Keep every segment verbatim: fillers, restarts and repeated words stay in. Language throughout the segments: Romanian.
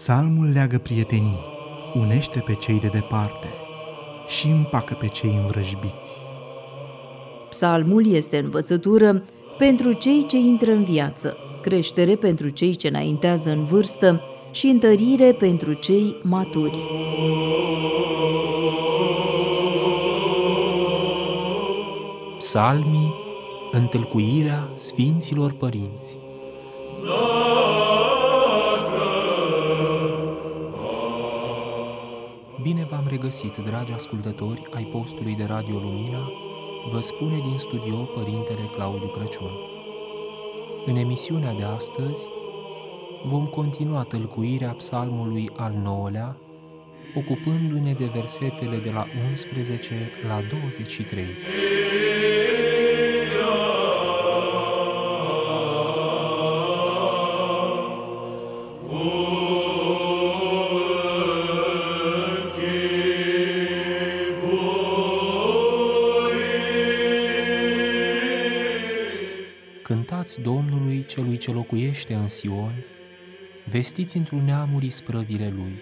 Psalmul leagă prietenii, unește pe cei de departe și împacă pe cei învrăjbiți. Psalmul este învățătură pentru cei ce intră în viață, creștere pentru cei ce înaintează în vârstă și întărire pentru cei maturi. Psalmii, întâlcuirea Sfinților Părinți. Bine v-am regăsit, dragi ascultători ai postului de Radio Lumina, vă spune din studio Părintele Claudiu Crăciun. În emisiunea de astăzi vom continua tălcuirea psalmului al nouălea, ocupându-ne de versetele de la unsprezece la douăzeci și trei. Cântați Domnului celui ce locuiește în Sion, vestiți într-un neamuri isprăvile Lui,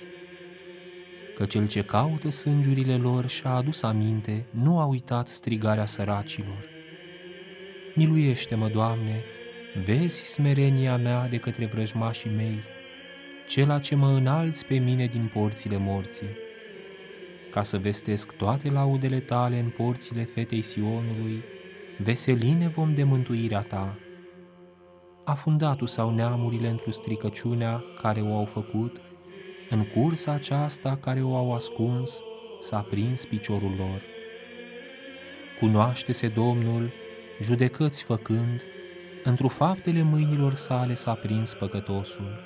că cel ce caută sângiurile lor și-a adus aminte, nu a uitat strigarea săracilor. Miluiește-mă, Doamne, vezi smerenia mea de către vrăjmașii mei, cela ce mă înalți pe mine din porțile morții, ca să vestesc toate laudele Tale în porțile fetei Sionului, veseline vom de mântuirea Ta. Afundat-o sau neamurile într-o stricăciunea care o au făcut, în cursa aceasta care o au ascuns, s-a prins piciorul lor. Cunoaște-se Domnul, judecăți făcând, într-o faptele mâinilor sale s-a prins păcătosul.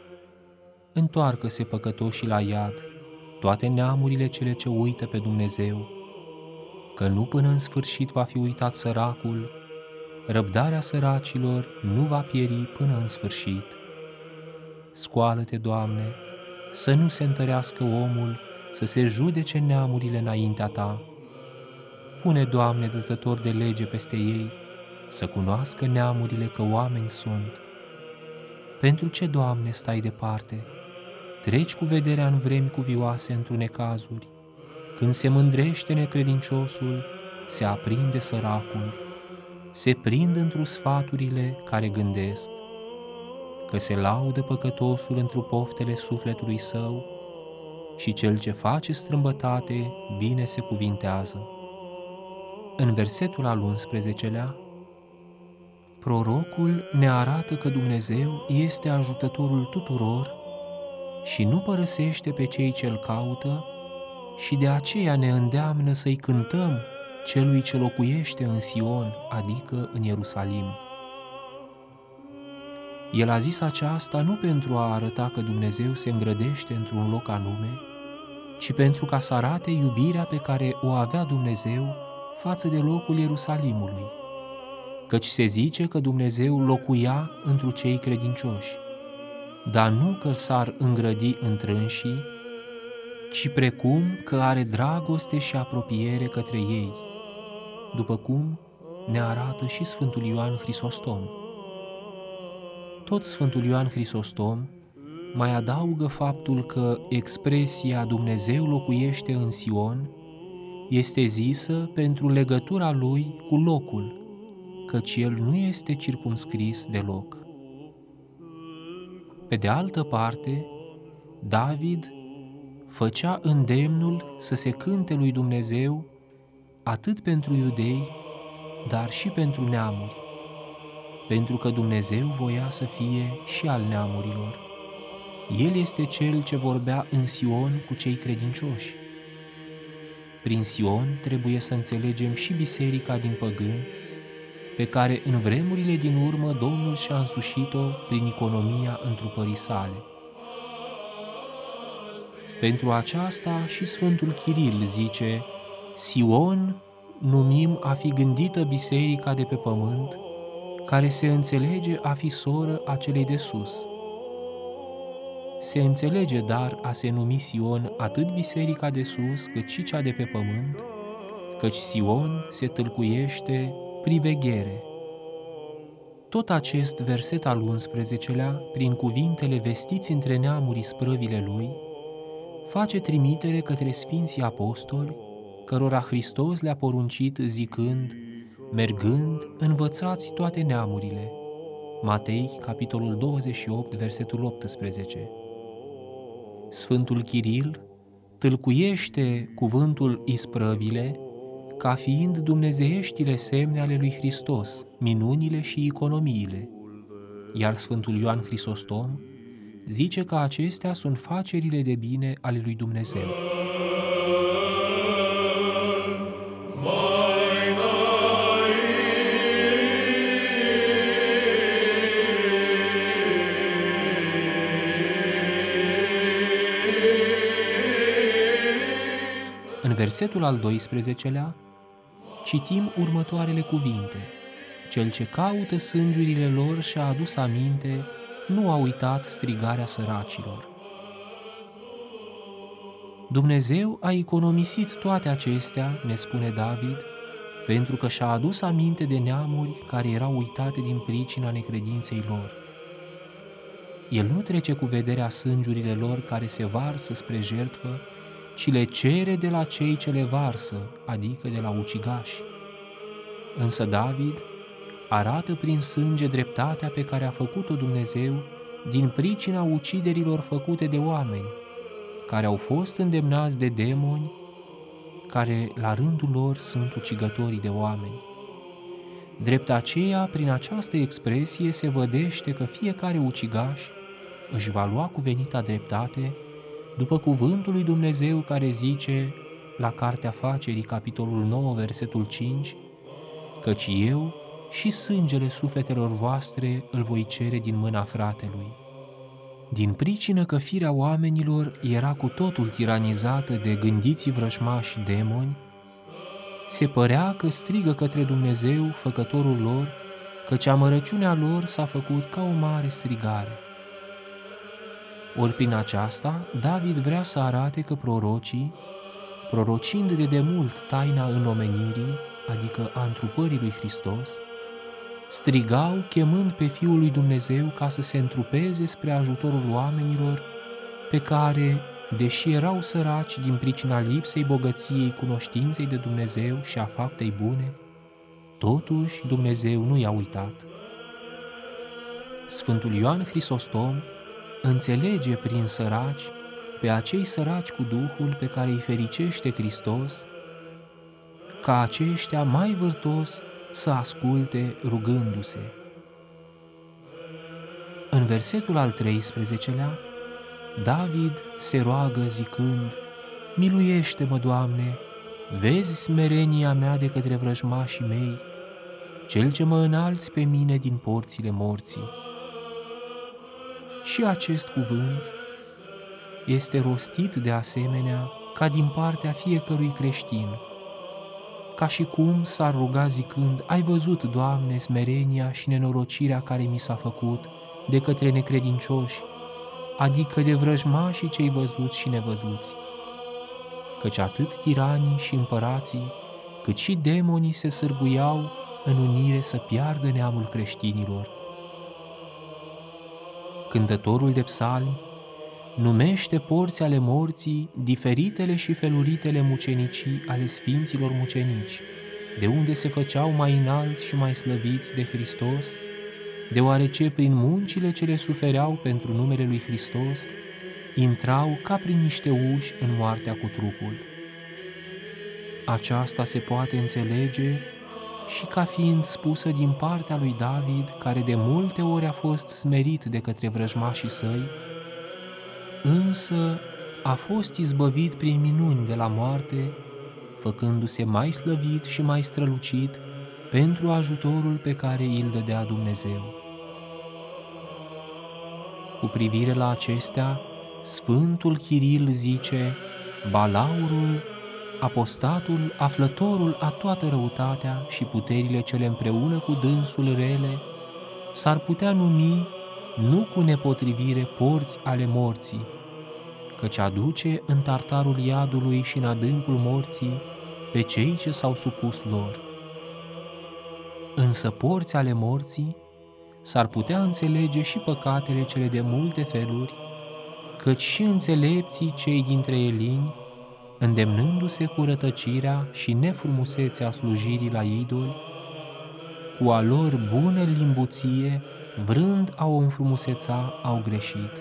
Întoarcă-se păcătoșii la iad, toate neamurile cele ce uită pe Dumnezeu, că nu până în sfârșit va fi uitat săracul, răbdarea săracilor nu va pieri până în sfârșit. Scoală-te, Doamne, să nu se întărească omul, să se judece neamurile înaintea Ta. Pune, Doamne, dătător de lege peste ei, să cunoască neamurile că oameni sunt. Pentru ce, Doamne, stai departe? Treci cu vederea în vremi cuvioase într-un necazuri. Când se mândrește necredinciosul, se aprinde săracul, se prind într-o sfaturile care gândesc, că se laudă păcătosul într-o poftele sufletului său și cel ce face strâmbătate bine se cuvintează. În versetul al unsprezecelea, prorocul ne arată că Dumnezeu este ajutătorul tuturor și nu părăsește pe cei ce-L caută, și de aceea ne îndeamnă să-i cântăm celui ce locuiește în Sion, adică în Ierusalim. El a zis aceasta nu pentru a arăta că Dumnezeu se îngrădește într-un loc anume, ci pentru ca să arate iubirea pe care o avea Dumnezeu față de locul Ierusalimului, căci se zice că Dumnezeu locuia întru cei credincioși, dar nu că s-ar îngrădi întrânșii, ci precum că are dragoste și apropiere către ei, după cum ne arată și Sfântul Ioan Hristostom. Tot Sfântul Ioan Hristostom mai adaugă faptul că expresia Dumnezeu locuiește în Sion este zisă pentru legătura lui cu locul, căci el nu este circumscris deloc. Pe de altă parte, David făcea îndemnul să se cânte lui Dumnezeu atât pentru iudei, dar și pentru neamuri, pentru că Dumnezeu voia să fie și al neamurilor. El este Cel ce vorbea în Sion cu cei credincioși. Prin Sion trebuie să înțelegem și biserica din păgâni, pe care în vremurile din urmă Domnul și-a însușit-o prin economia întrupării sale. Pentru aceasta și Sfântul Chiril zice: Sion numim a fi gândită biserica de pe pământ, care se înțelege a fi soră a celei de sus. Se înțelege dar a se numi Sion atât biserica de sus cât și cea de pe pământ, căci Sion se tâlcuiește priveghere. Tot acest verset al unsprezecelea, prin cuvintele vestiți între neamuri sprăvile lui, face trimitere către Sfinții Apostoli, cărora Hristos le-a poruncit zicând: mergând, învățați toate neamurile. Matei, capitolul douăzeci și opt, versetul optsprezece. Sfântul Chiril tâlcuiește cuvântul isprăvile ca fiind dumnezeieștile semne ale lui Hristos, minunile și economiile, iar Sfântul Ioan Hristostom zice că acestea sunt facerile de bine ale lui Dumnezeu. În versetul al doisprezecelea citim următoarele cuvinte: cel ce caută sângurile lor și-a adus aminte, nu a uitat strigarea săracilor. Dumnezeu a economisit toate acestea, ne spune David, pentru că și-a adus aminte de neamuri care erau uitate din pricina necredinței lor. El nu trece cu vederea sângurile lor care se varsă spre jertfă, ci le cere de la cei ce le varsă, adică de la ucigași. Însă David arată prin sânge dreptatea pe care a făcut-o Dumnezeu din pricina uciderilor făcute de oameni, care au fost îndemnați de demoni, care la rândul lor sunt ucigătorii de oameni. Drept aceea, prin această expresie se vădește că fiecare ucigaș își va lua cuvenita dreptate după cuvântul lui Dumnezeu care zice la Cartea Facerii, capitolul nouă, versetul cinci, căci eu și sângele sufletelor voastre îl voi cere din mâna fratelui. Din pricină că firea oamenilor era cu totul tiranizată de gândiții vrăjmași demoni, se părea că strigă către Dumnezeu, făcătorul lor, căci amărăciunea lor s-a făcut ca o mare strigare. Ori prin aceasta, David vrea să arate că prorocii, prorocind de demult taina înnomenirii, adică a întrupării lui Hristos, strigau chemând pe Fiul lui Dumnezeu ca să se întrupeze spre ajutorul oamenilor pe care, deși erau săraci din pricina lipsei bogăției cunoștinței de Dumnezeu și a faptei bune, totuși Dumnezeu nu i-a uitat. Sfântul Ioan Hristostom înțelege prin săraci pe acei săraci cu Duhul pe care îi fericește Hristos, ca aceștia mai vârtos să asculte rugându-se. În versetul al treisprezecelea, David se roagă zicând: miluiește-mă, Doamne, vezi smerenia mea de către vrăjmașii mei, cel ce mă înalți pe mine din porțile morții. Și acest cuvânt este rostit de asemenea ca din partea fiecărui creștin, ca și cum s-ar ruga zicând: ai văzut, Doamne, smerenia și nenorocirea care mi s-a făcut de către necredincioși, adică de vrăjmașii cei văzuți și nevăzuți. Căci atât tiranii și împărații, cât și demonii se sârguiau în unire să piardă neamul creștinilor. Cântătorul de psalmi numește porți ale morții diferitele și feluritele mucenicii ale sfinților mucenici, de unde se făceau mai înalți și mai slăviți de Hristos, deoarece prin muncile ce le sufereau pentru numele lui Hristos, intrau ca prin niște uși în moartea cu trupul. Aceasta se poate înțelege și ca fiind spusă din partea lui David, care de multe ori a fost smerit de către vrăjmașii săi, însă a fost izbăvit prin minuni de la moarte, făcându-se mai slăvit și mai strălucit pentru ajutorul pe care îl dădea Dumnezeu. Cu privire la acestea, Sfântul Chiril zice: balaurul, apostatul, aflătorul a toată răutatea și puterile cele împreună cu dânsul rele, s-ar putea numi, nu cu nepotrivire, porți ale morții, căci aduce în tartarul iadului și în adâncul morții pe cei ce s-au supus lor. Însă porți ale morții s-ar putea înțelege și păcatele cele de multe feluri, căci și înțelepții cei dintre elini, îndemnându-se cu rătăcirea și nefrumusețea slujirii la idoli, cu a lor bună limbuție, vrând a o înfrumuseța, au greșit.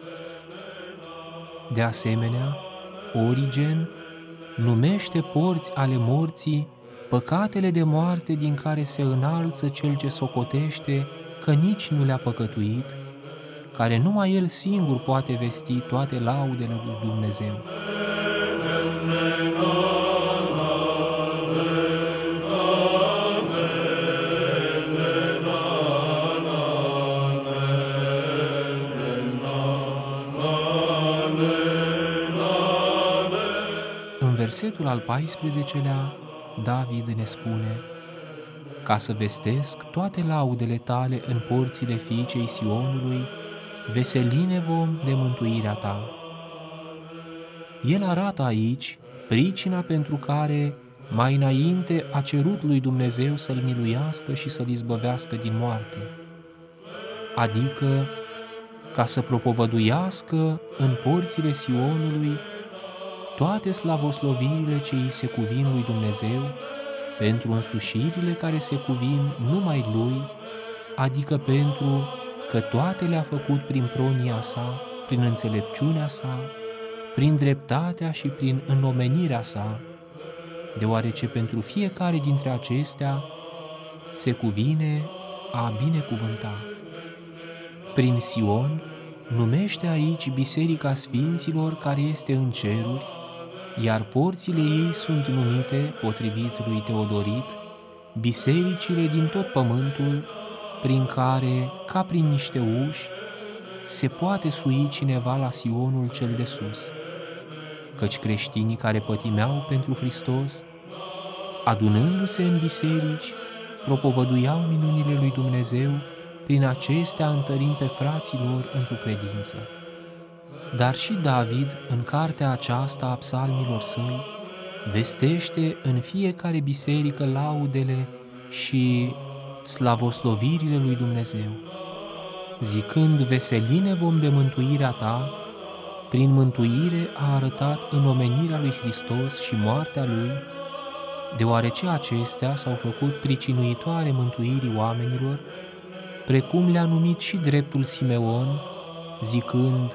De asemenea, Origen numește porți ale morții păcatele de moarte din care se înalță cel ce socotește că nici nu le-a păcătuit, care numai el singur poate vesti toate laudele lui Dumnezeu. În versetul al paisprezecelea, David ne spune: ca să vestesc toate laudele tale în porțile fiicei Sionului, veseline vom de mântuirea ta. El arată aici pricina pentru care mai înainte a cerut lui Dumnezeu să-l miluiască și să-l izbăvească din moarte, adică ca să propovăduiască în porțile Sionului toate slavoslovirile ce îi se cuvin lui Dumnezeu, pentru însușirile care se cuvin numai lui, adică pentru că toate le-a făcut prin pronia sa, prin înțelepciunea sa, prin dreptatea și prin înnomenirea sa, deoarece pentru fiecare dintre acestea se cuvine a binecuvânta. Prin Sion numește aici Biserica Sfinților care este în ceruri, iar porțile ei sunt numite, potrivit lui Teodorit, bisericile din tot pământul, prin care, ca prin niște uși, se poate sui cineva la Sionul cel de sus, căci creștinii care pătimeau pentru Hristos, adunându-se în biserici, propovăduiau minunile lui Dumnezeu, prin acestea întărind pe frații lor într-o credință. Dar și David, în cartea aceasta a psalmilor săi, vestește în fiecare biserică laudele și slavoslovirile lui Dumnezeu, zicând: veseline vom de mântuirea ta. Prin mântuire a arătat înnomenirea lui Hristos și moartea lui, deoarece acestea s-au făcut pricinuitoare mântuirii oamenilor, precum le-a numit și dreptul Simeon, zicând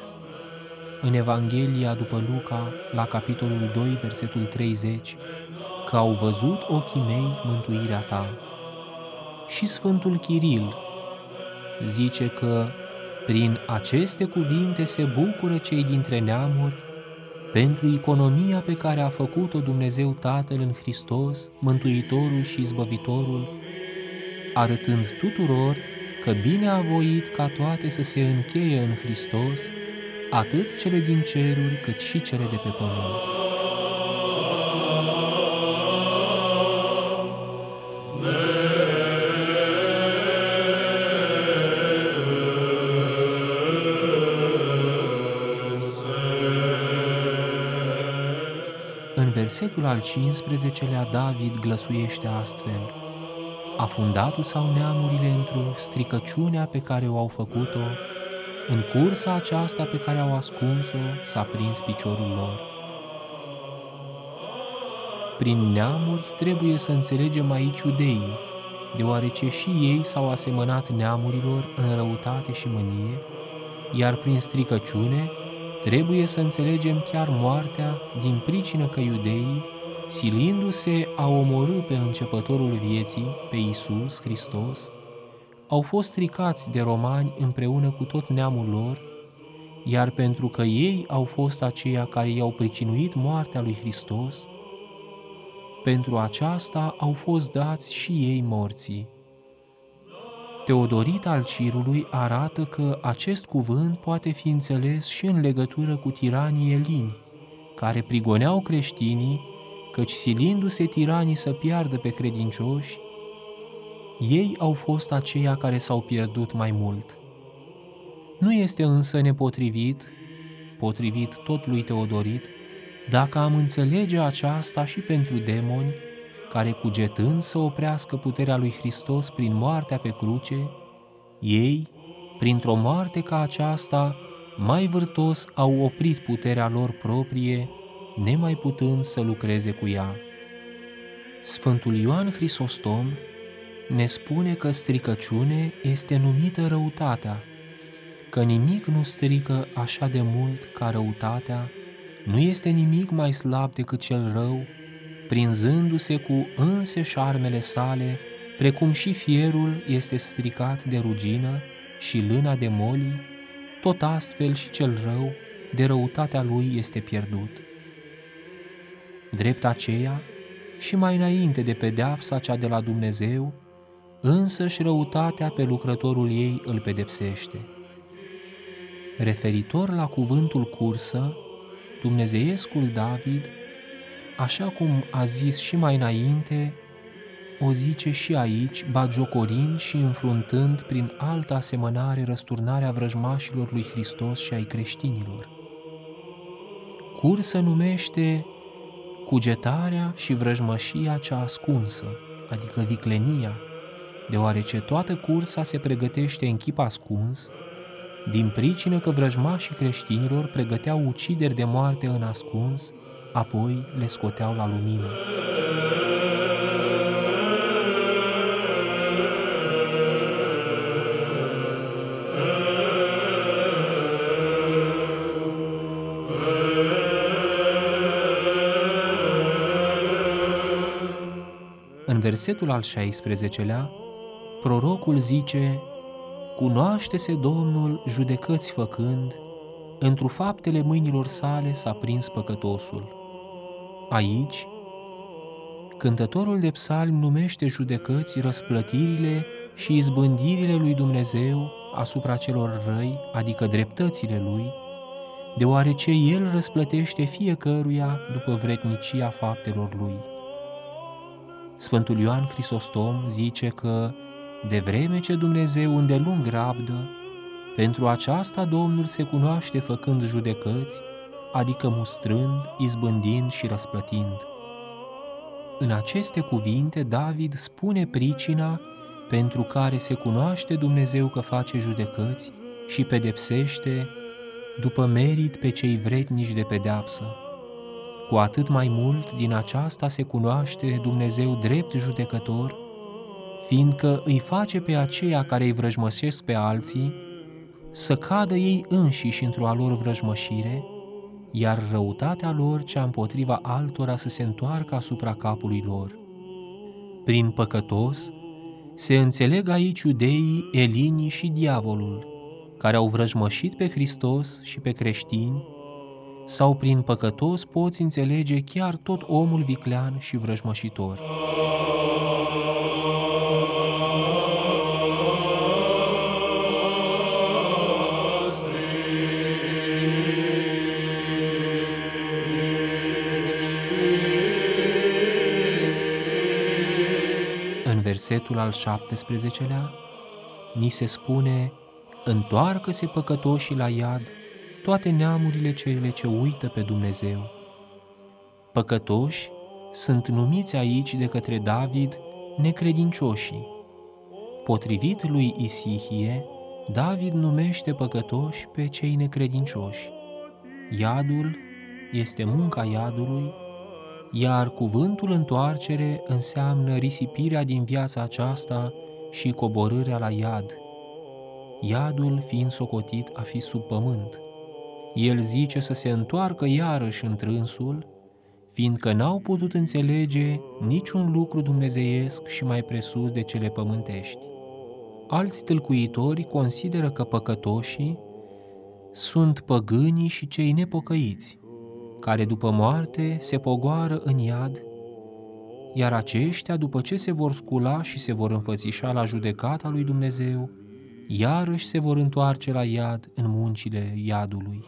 în Evanghelia după Luca, la capitolul doi, versetul treizeci, că au văzut ochii mei mântuirea ta. Și Sfântul Chiril zice că prin aceste cuvinte se bucură cei dintre neamuri pentru economia pe care a făcut-o Dumnezeu Tatăl în Hristos, Mântuitorul și Izbăvitorul, arătând tuturor că bine a voit ca toate să se încheie în Hristos, atât cele din ceruri cât și cele de pe pământ. În versetul al cincisprezecelea, David glăsuiește astfel: afundatul sau neamurile într-o stricăciunea pe care o au făcut-o, în cursa aceasta pe care au ascuns-o s-a prins piciorul lor. Prin neamuri trebuie să înțelegem aici iudeii, deoarece și ei s-au asemănat neamurilor în răutate și mânie, iar prin stricăciune trebuie să înțelegem chiar moartea, din pricină că iudeii, silindu-se a omorî pe începătorul vieții, pe Iisus Hristos, au fost stricați de romani împreună cu tot neamul lor, iar pentru că ei au fost aceia care i-au pricinuit moartea lui Hristos, pentru aceasta au fost dați și ei morții. Teodorit al Cirului arată că acest cuvânt poate fi înțeles și în legătură cu tiranii elini, care prigoneau creștinii, căci silindu-se tiranii să piardă pe credincioși, ei au fost aceia care s-au pierdut mai mult. Nu este însă nepotrivit, potrivit tot lui Teodorit, dacă am înțelege aceasta și pentru demoni, care cugetând să oprească puterea lui Hristos prin moartea pe cruce, Ei, printr-o moarte ca aceasta, mai vârtos au oprit puterea lor proprie, nemai putând să lucreze cu ea. Sfântul Ioan Hristostom ne spune că stricăciune este numită răutatea, că nimic nu strică așa de mult ca răutatea, nu este nimic mai slab decât cel rău, prinzându-se cu înseși armele sale, precum și fierul este stricat de rugină și lâna de molii, tot astfel și cel rău, de răutatea lui este pierdut. Drept aceea, și mai înainte de pedeapsa cea de la Dumnezeu, însăși răutatea pe lucrătorul ei îl pedepsește. Referitor la cuvântul cursă, dumnezeiescul David, așa cum a zis și mai înainte, o zice și aici, bagiocorind și înfruntând prin altă asemănare răsturnarea vrăjmașilor lui Hristos și ai creștinilor. Cursă numește cugetarea și vrăjmășia cea ascunsă, adică viclenia, deoarece toată cursa se pregătește în chip ascuns, din pricină că vrăjmașii creștinilor pregăteau ucideri de moarte în ascuns, apoi le scoteau la lumină. În versetul al șaisprezecelea, prorocul zice: cunoaște-se Domnul judecăți făcând, întru faptele mâinilor sale s-a prins păcătosul. Aici, cântătorul de psalmi numește judecăți răsplătirile și izbândirile lui Dumnezeu asupra celor răi, adică dreptățile lui, deoarece el răsplătește fiecăruia după vrednicia faptelor lui. Sfântul Ioan Hristostom zice că, de vreme ce Dumnezeu îndelung rabdă, pentru aceasta Domnul se cunoaște făcând judecăți, adică mustrând, izbândind și răsplătind. În aceste cuvinte, David spune pricina pentru care se cunoaște Dumnezeu că face judecăți și pedepsește după merit pe cei vrednici de pedeapsă. Cu atât mai mult din aceasta se cunoaște Dumnezeu drept judecător, fiindcă îi face pe aceia care îi vrăjmășesc pe alții să cadă ei înșiși într-o a lor vrăjmășire, iar răutatea lor cea împotriva altora să se întoarcă asupra capului lor. Prin păcătos se înțeleg aici iudeii, elinii și diavolul, care au vrăjmășit pe Hristos și pe creștini, sau prin păcătos poți înțelege chiar tot omul viclean și vrăjmășitor. În versetul al șaptesprezecelea ni se spune: întoarcă-se păcătoșii la iad, toate neamurile cele ce uită pe Dumnezeu. Păcătoși sunt numiți aici de către David necredincioșii. Potrivit lui Isihie, David numește păcătoși pe cei necredincioși. Iadul este munca iadului, iar cuvântul întoarcere înseamnă risipirea din viața aceasta și coborârea la iad, iadul fiind socotit a fi sub pământ. El zice să se întoarcă iarăși întrânsul, fiindcă n-au putut înțelege niciun lucru dumnezeiesc și mai presus de cele pământești. Alți tâlcuitori consideră că păcătoșii sunt păgânii și cei nepocăiți, care după moarte se pogoară în iad, iar aceștia, după ce se vor scula și se vor înfățișa la judecata lui Dumnezeu, iarăși se vor întoarce la iad în muncile iadului.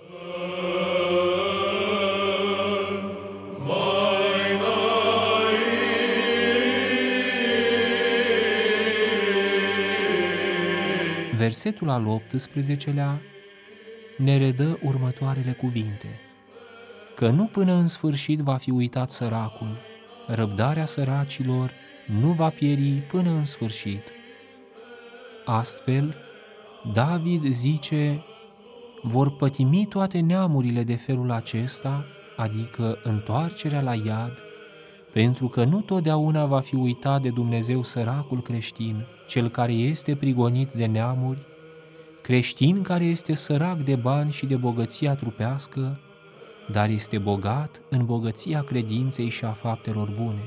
Versetul al optsprezecelea ne redă următoarele cuvinte: că nu până în sfârșit va fi uitat săracul, răbdarea săracilor nu va pieri până în sfârșit. Astfel, David zice: vor pătimi toate neamurile de felul acesta, adică întoarcerea la iad, pentru că nu totdeauna va fi uitat de Dumnezeu săracul creștin, cel care este prigonit de neamuri, creștin care este sărac de bani și de bogăția trupească, dar este bogat în bogăția credinței și a faptelor bune.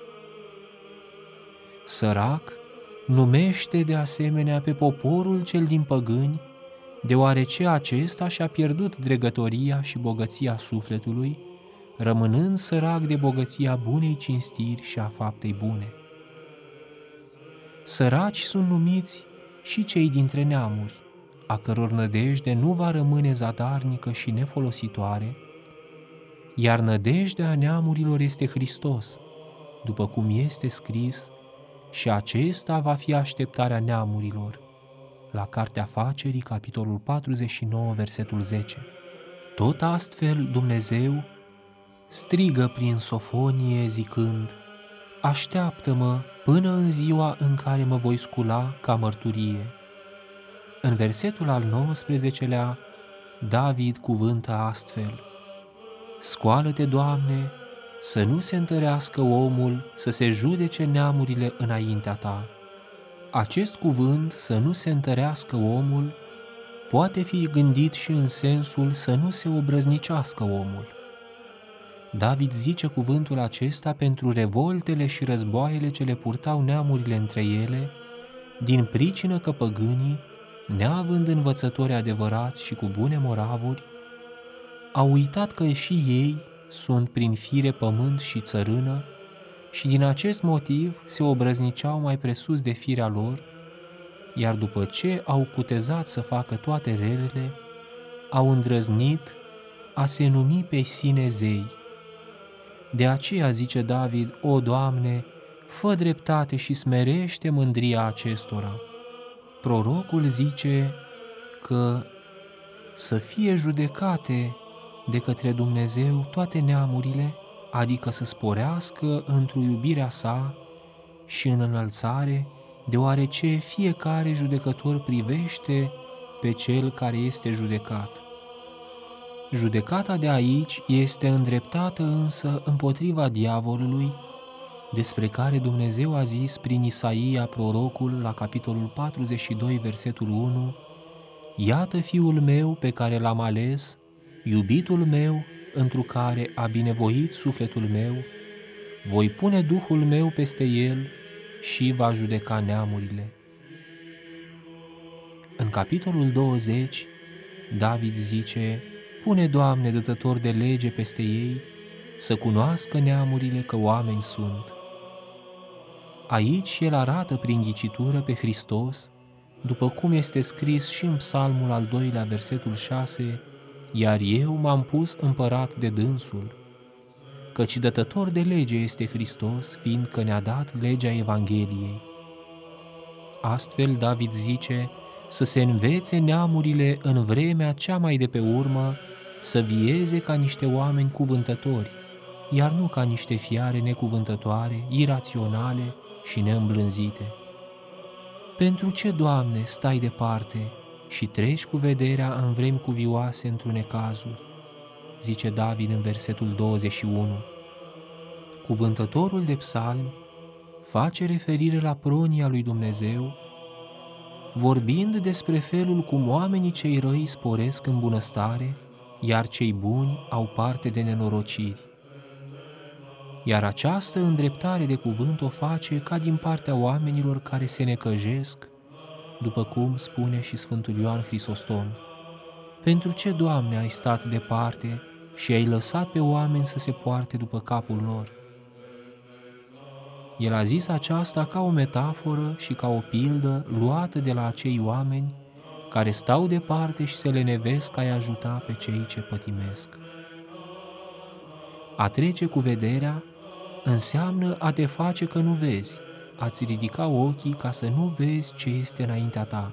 Sărac numește de asemenea pe poporul cel din păgâni, deoarece acesta și-a pierdut dregătoria și bogăția sufletului, rămânând sărac de bogăția bunei cinstiri și a faptei bune. Săraci sunt numiți și cei dintre neamuri, a căror nădejde nu va rămâne zadarnică și nefolositoare, iar nădejdea neamurilor este Hristos, după cum este scris, și acesta va fi așteptarea neamurilor, la Cartea Facerii, capitolul patruzeci și nouă, versetul zece. Tot astfel Dumnezeu strigă prin Sofonie zicând: așteaptă-mă până în ziua în care mă voi scula ca mărturie. În versetul al nouăsprezecelea, David cuvântă astfel: scoală-te, Doamne, să nu se întărească omul să se judece neamurile înaintea ta. Acest cuvânt, să nu se întărească omul, poate fi gândit și în sensul să nu se obrăznicească omul. David zice cuvântul acesta pentru revoltele și războaiele ce le purtau neamurile între ele, din pricină că păgânii, neavând învățători adevărați și cu bune moravuri, au uitat că și ei sunt prin fire pământ și țărână și din acest motiv se obrăzniceau mai presus de firea lor, iar după ce au cutezat să facă toate relele, au îndrăznit a se numi pe sine zei. De aceea zice David: o, Doamne, fă dreptate și smerește mândria acestora. Prorocul zice că să fie judecate de către Dumnezeu toate neamurile, adică să sporească într-o iubirea sa și în înălțare, deoarece fiecare judecător privește pe cel care este judecat. Judecata de aici este îndreptată însă împotriva diavolului, despre care Dumnezeu a zis prin Isaia prorocul la capitolul patruzeci și doi, versetul unu: iată fiul meu pe care l-am ales, iubitul meu, întru care a binevoit sufletul meu, voi pune Duhul meu peste el și va judeca neamurile. În capitolul douăzeci, David zice: pune, Doamne, dătător de lege peste ei, să cunoască neamurile că oameni sunt. Aici el arată prin ghicitură pe Hristos, după cum este scris și în Psalmul al doilea, versetul șase: iar eu m-am pus împărat de dânsul, căci dătător de lege este Hristos, fiindcă ne-a dat legea Evangheliei. Astfel David zice să se învețe neamurile în vremea cea mai de pe urmă, să vieze ca niște oameni cuvântători, iar nu ca niște fiare necuvântătoare, iraționale și neîmblânzite. Pentru ce, Doamne, stai departe și treci cu vederea în vremi cuvioase într-un necazuri? Zice David în versetul douăzeci și unu. Cuvântătorul de psalmi face referire la pronia lui Dumnezeu, vorbind despre felul cum oamenii cei răi sporesc în bunăstare, iar cei buni au parte de nenorociri. Iar această îndreptare de cuvânt o face ca din partea oamenilor care se necăjesc, după cum spune și Sfântul Ioan Hristostom: pentru ce, Doamne, ai stat departe și ai lăsat pe oameni să se poarte după capul lor? El a zis aceasta ca o metaforă și ca o pildă luată de la acei oameni care stau departe și se lenevesc a-i ajuta pe cei ce pătimesc. A trece cu vederea înseamnă a te face că nu vezi, a-ți ridica ochii ca să nu vezi ce este înaintea ta.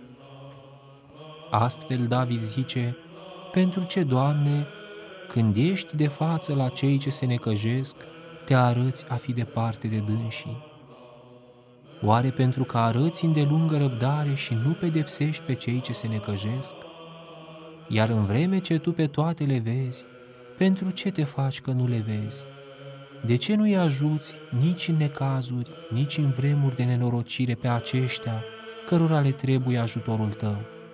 Astfel David zice: pentru ce, Doamne, când ești de față la cei ce se necăjesc, te arăți a fi departe de dânsii? Oare pentru că arăți îndelungă răbdare și nu pedepsești pe cei ce se necăjesc? Iar în vreme ce tu pe toate le vezi, pentru ce te faci că nu le vezi? De ce nu-i ajuți nici în necazuri, nici în vremuri de nenorocire pe aceștia, cărora le trebuie ajutorul tău?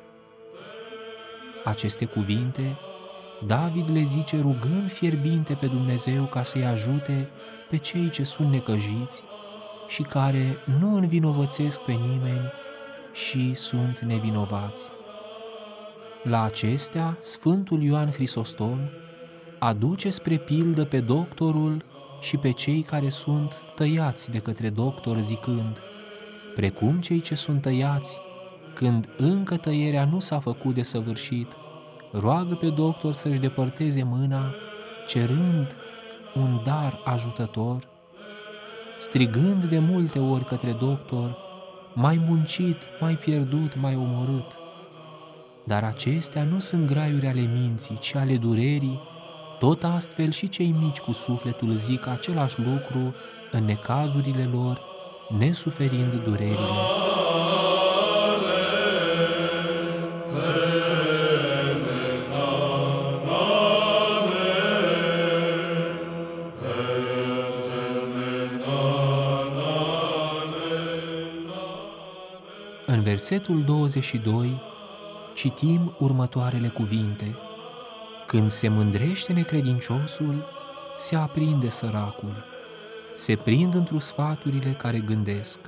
Aceste cuvinte David le zice rugând fierbinte pe Dumnezeu ca să-i ajute pe cei ce sunt necăjiți și care nu învinovățesc pe nimeni și sunt nevinovați. La acestea, Sfântul Ioan Hristostom aduce spre pildă pe doctorul și pe cei care sunt tăiați de către doctor zicând: precum cei ce sunt tăiați, când încă tăierea nu s-a făcut de săvârșit, roagă pe doctor să-și depărteze mâna, cerând un dar ajutător, strigând de multe ori către doctor: mai muncit, mai pierdut, mai omorât. Dar acestea nu sunt graiuri ale minții, ci ale durerii. Tot astfel și cei mici cu sufletul zic același lucru în necazurile lor, nesuferind durerile. În versetul douăzeci și doi citim următoarele cuvinte: când se mândrește necredinciosul, se aprinde săracul, se prind întru sfaturile care gândesc.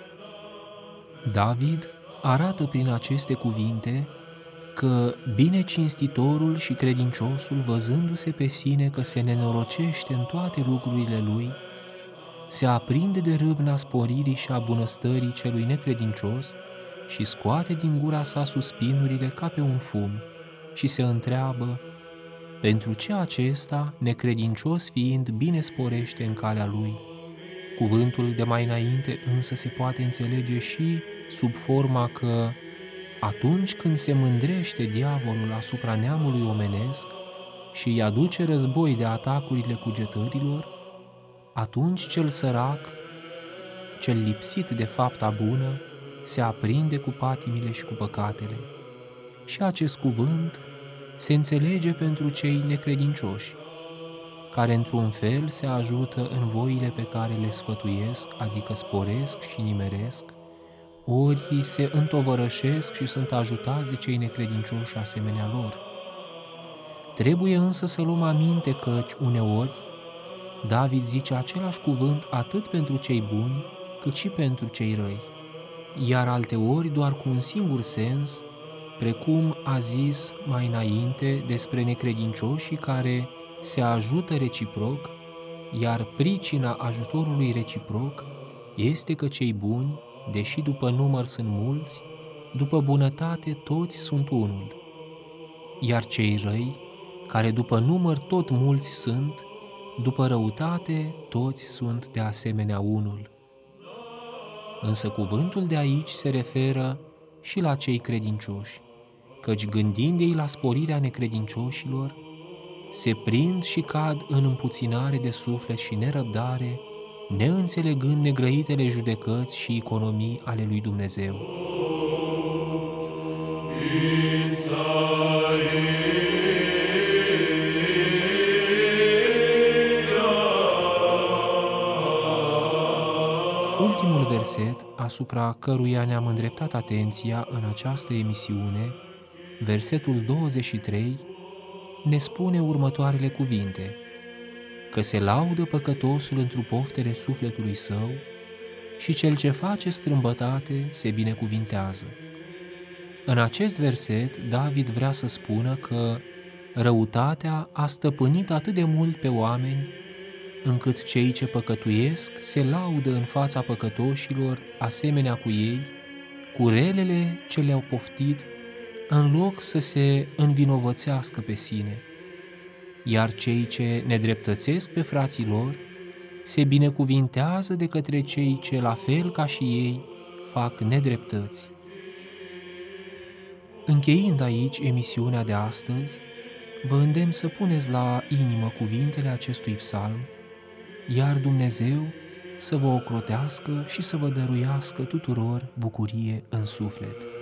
David arată prin aceste cuvinte că binecinstitorul și credinciosul, văzându-se pe sine că se nenorocește în toate lucrurile lui, se aprinde de râvna sporirii și a bunăstării celui necredincios și scoate din gura sa suspinurile ca pe un fum și se întreabă: pentru ce acesta, necredincios fiind, bine sporește în calea lui? Cuvântul de mai înainte însă se poate înțelege și sub forma că atunci când se mândrește diavolul asupra neamului omenesc și îi aduce război de atacurile cugetărilor, atunci cel sărac, cel lipsit de fapta bună, se aprinde cu patimile și cu păcatele. Și acest cuvânt se înțelege pentru cei necredincioși, care într-un fel se ajută în voile pe care le sfătuiesc, adică sporesc și nimeresc, ori se întovărășesc și sunt ajutați de cei necredincioși asemenea lor. Trebuie însă să luăm aminte căci, uneori, David zice același cuvânt atât pentru cei buni, cât și pentru cei răi, iar alteori doar cu un singur sens, precum a zis mai înainte despre necredincioșii care se ajută reciproc, iar pricina ajutorului reciproc este că cei buni, deși după număr sunt mulți, după bunătate toți sunt unul, iar cei răi, care după număr tot mulți sunt, după răutate toți sunt de asemenea unul. Însă cuvântul de aici se referă și la cei credincioși, căci gândind ei la sporirea necredincioșilor, se prind și cad în împuținare de suflet și nerăbdare, neînțelegând negrăitele judecăți și economii ale lui Dumnezeu. Ultimul verset asupra căruia ne-am îndreptat atenția în această emisiune, versetul douăzeci și trei, ne spune următoarele cuvinte: că se laudă păcătosul întru poftele sufletului său și cel ce face strâmbătate se binecuvintează. În acest verset, David vrea să spună că răutatea a stăpânit atât de mult pe oameni, încât cei ce păcătuiesc se laudă în fața păcătoșilor asemenea cu ei, cu relele ce le-au poftit, în loc să se învinovățească pe sine. Iar cei ce nedreptățesc pe frații lor se binecuvintează de către cei ce, la fel ca și ei, fac nedreptăți. Încheiind aici emisiunea de astăzi, vă îndemn să puneți la inimă cuvintele acestui psalm, iar Dumnezeu să vă ocrotească și să vă dăruiască tuturor bucurie în suflet.